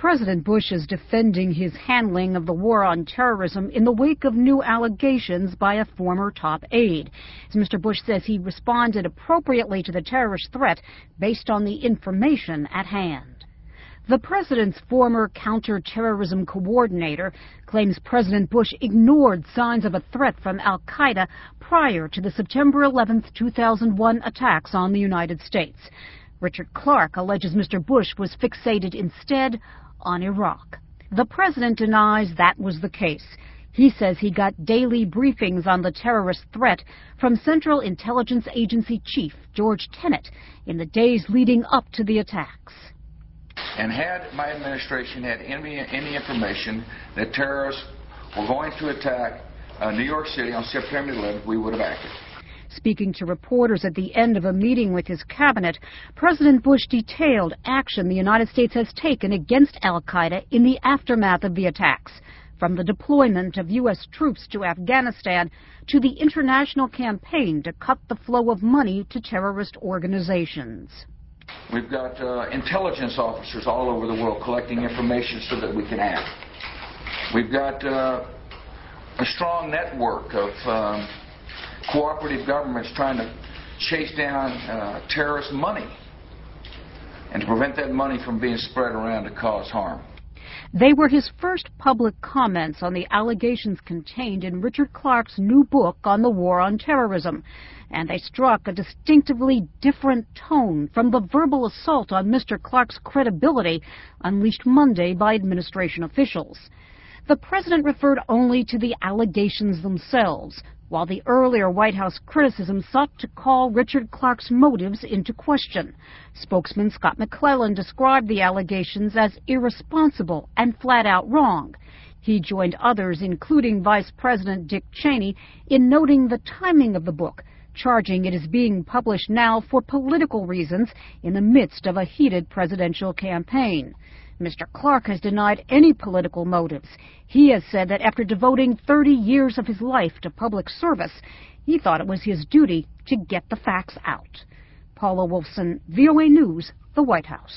President Bush is defending his handling of the war on terrorism in the wake of new allegations by a former top aide. As Mr. Bush says he responded appropriately to the terrorist threat based on the information at hand. The president's former counterterrorism coordinator claims President Bush ignored signs of a threat from al-Qaeda prior to the September 11, 2001 attacks on the United States. Richard Clarke alleges Mr. Bush was fixated instead on Iraq. The president denies that was the case. He says he got daily briefings on the terrorist threat from Central Intelligence Agency Chief George Tenet in the days leading up to the attacks. And had my administration had any information that terrorists were going to attack New York City on September 11th, we would have acted. Speaking to reporters at the end of a meeting with his cabinet, President Bush detailed action the United States has taken against al-Qaeda in the aftermath of the attacks, from the deployment of U.S. troops to Afghanistan to the international campaign to cut the flow of money to terrorist organizations. We've got intelligence officers all over the world collecting information so that we can act. We've got a strong network of cooperative governments trying to chase down terrorist money and to prevent that money from being spread around to cause harm. They were his first public comments on the allegations contained in Richard Clarke's new book on the war on terrorism, and they struck a distinctively different tone from the verbal assault on Mr. Clarke's credibility unleashed Monday by administration officials. The president referred only to the allegations themselves, while the earlier White House criticism sought to call Richard Clarke's motives into question. Spokesman Scott McClellan described the allegations as irresponsible and flat-out wrong. He joined others, including Vice President Dick Cheney, in noting the timing of the book, charging it is being published now for political reasons in the midst of a heated presidential campaign. Mr. Clarke has denied any political motives. He has said that after devoting 30 years of his life to public service, he thought it was his duty to get the facts out. Paula Wolfson, VOA News, the White House.